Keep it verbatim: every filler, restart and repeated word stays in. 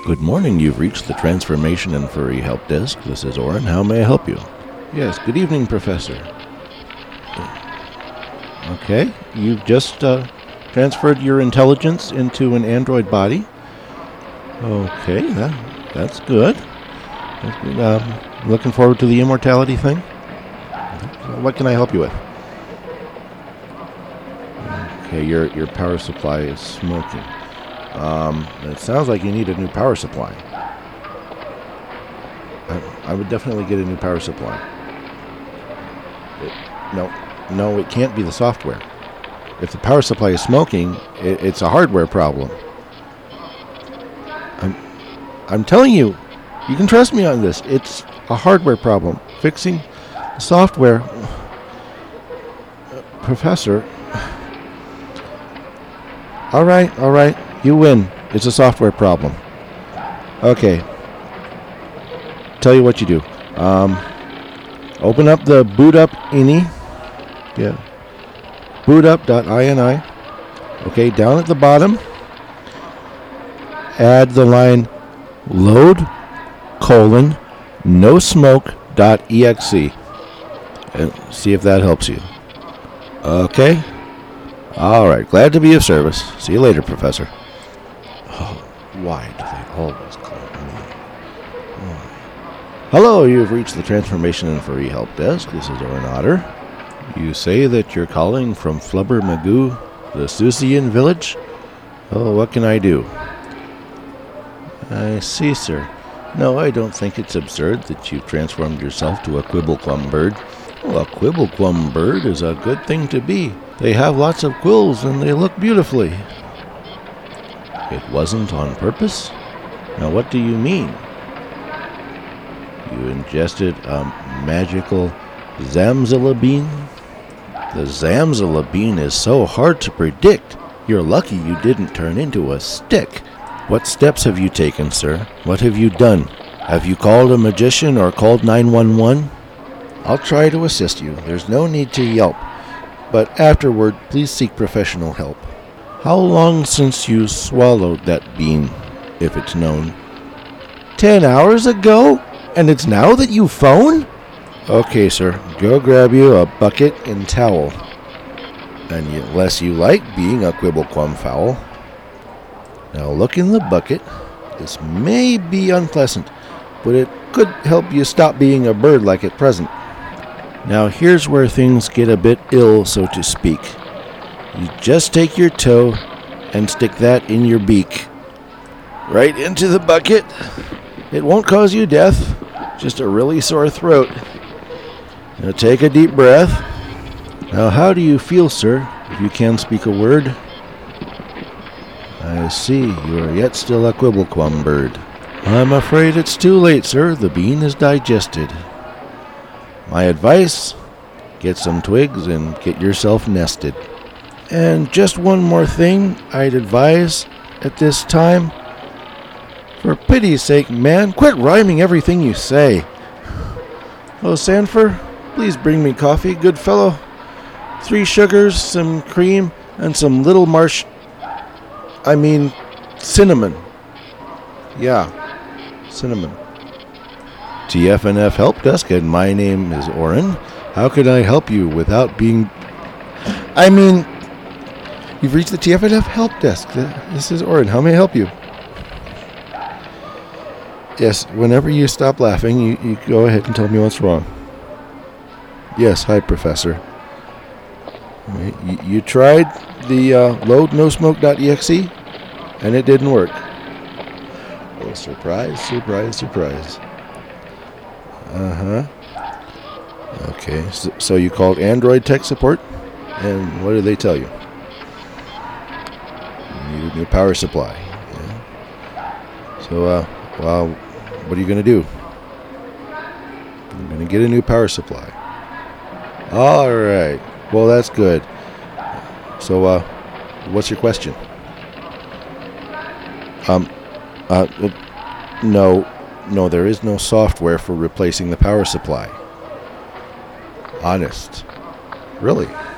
Good morning. You've reached the Transformation and Furry Help Desk. This is Oren. How may I help you? Yes, good evening, Professor. Okay, you've just uh, transferred your intelligence into an android body. Okay, that, that's good. That's good. Um, looking forward to the immortality thing. What can I help you with? Okay, your your power supply is smoking. Um, it sounds like you need a new power supply. I, I would definitely get a new power supply. It, no, no, it can't be the software. If the power supply is smoking, it, it's a hardware problem. I'm, I'm telling you, you can trust me on this. It's a hardware problem. Fixing the software, uh, Professor. All right, all right. You win. It's a software problem. Okay. Tell you what you do. Um, open up the boot up ini. Yeah. bootup.ini. Okay, down at the bottom, add the line load colon no smoke dot exe and see if that helps you. Okay. All right. Glad to be of service. See you later, Professor. Oh, why do they always call me? Oh. Hello, you've reached the Transformation and Furry Help Desk. This is Oren Otter. You say that you're calling from Flubber Magoo, the Susian village? Oh, what can I do? I see, sir. No, I don't think it's absurd that you've transformed yourself to a Quibblequum bird. Well, a Quibblequum bird is a good thing to be. They have lots of quills and they look beautifully. It wasn't on purpose? Now what do you mean? You ingested a magical Zamzilla bean? The Zamzilla bean is so hard to predict. You're lucky you didn't turn into a stick. What steps have you taken, sir? What have you done? Have you called a magician or called nine one one? I'll try to assist you. There's no need to yelp. But afterward, please seek professional help. How long since you swallowed that bean, if it's known? Ten hours ago? And it's now that you phone? Okay, sir. Go grab you a bucket and towel. And unless you like being a Quibblequum fowl. Now look in the bucket. This may be unpleasant, but it could help you stop being a bird like at present. Now here's where things get a bit ill, so to speak. You just take your toe and stick that in your beak. Right into the bucket. It won't cause you death, just a really sore throat. Now take a deep breath. Now how do you feel, sir, if you can speak a word? I see, you are yet still a Quibblequum bird. I'm afraid it's too late, sir. The bean is digested. My advice, get some twigs and get yourself nested. And just one more thing I'd advise at this time. For pity's sake, man, quit rhyming everything you say. Oh, Sanford, please bring me coffee, good fellow. Three sugars, some cream, and some little marsh... I mean, cinnamon. Yeah, cinnamon. T F N F Help Desk, and my name is Oren. How can I help you without being... I mean... You've reached the T F N F Help Desk. This is Oren. How may I help you? Yes, whenever you stop laughing, you, you go ahead and tell me what's wrong. Yes, hi, Professor. You, you tried the uh, load no smoke dot exe, and it didn't work. Oh, surprise, surprise, surprise. Uh-huh. Okay, so, so you called Android tech support, and what did they tell you? You need a new power supply. Yeah. So, uh, well, what are you going to do? I'm going to get a new power supply. All right. Well, that's good. So, uh, what's your question? Um, uh, no, no, there is no software for replacing the power supply. Honest. Really?